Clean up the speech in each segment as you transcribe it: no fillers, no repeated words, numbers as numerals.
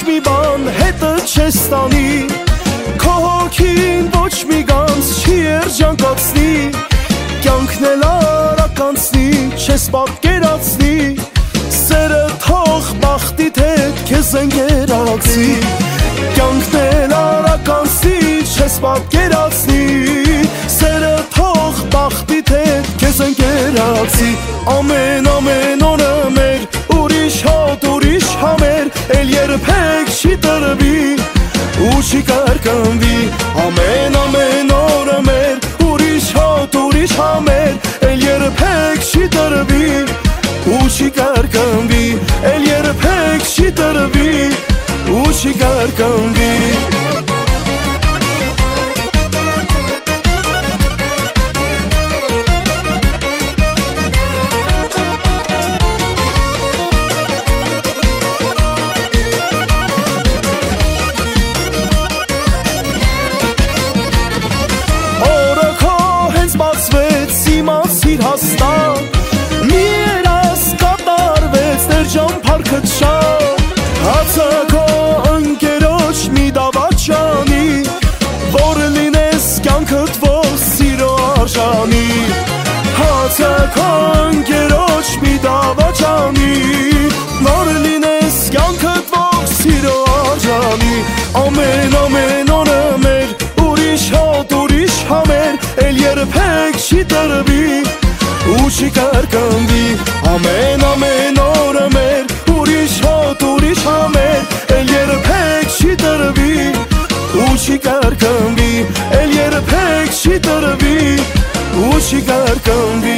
մի բան հետը չես տանի, քո հոգին ոչ մի գանձ չի երջանկացնի, կյանքն էլ արականցնի, չես պատկերացնի, սերը թող բախտիդ հետ քեզ ընկերակցի, կյանքն էլ արականցնի, չես պատկերացնի, սերը թող բախտիդ հետ քեզ ընկերակցի, ամեն օրը մեր ուրիշ հոտ ուրիշ համեր, էլ երբեք չի տրվի ու չի կրկնվի, ամեն օրը մեր ուրիշ հոտ ուրիշ համեր, էլ երբեք չի տրվի ու չի կրկնվի, էլ երբեք չի տրվի ու չի կրկնվի. Սիմասիր հաստատ մի երաս կատարվեց դեր ճամփարքդ շատ, հացա քո ընկերոջ մի դավաճանի, որ լինես կյանքդ ողջ սիրո արժանի, հացա քո ընկերոջ մի դավաճանի, որ լինես կյանքդ ողջ սիրո արժանի, ամեն օրը մեր ուրիշ հոտ ուրիշ համեր, էլ երբեք չի տրվի ու չի կրկնվի, ամեն օրը մեր ուրիշ հոտ ուրիշ համեր, էլ երբեք չի տրվի ու չի կրկնվի, էլ երբեք չի տրվի ու չի կրկնվի.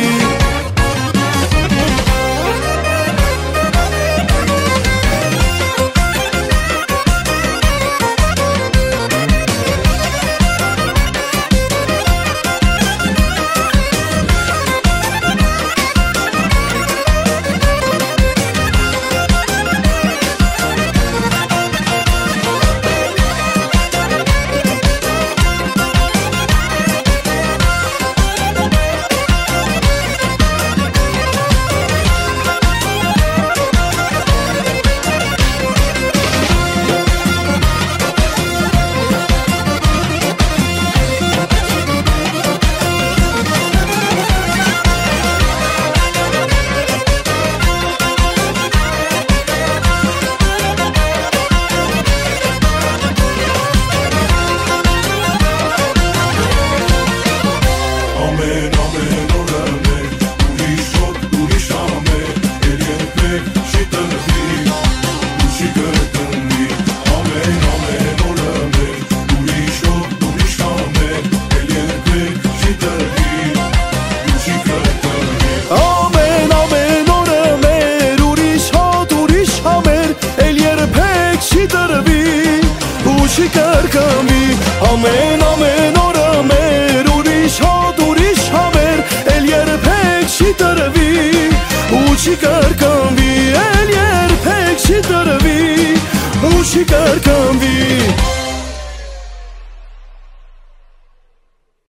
Չի կրկնվի, ամեն օրը մեր ուրիշ հոտ ուրիշ համեր, էլ երբեք չի տրվի ու չի կրկնվի, էլ երբեք չի տրվի ու չի կրկնվի.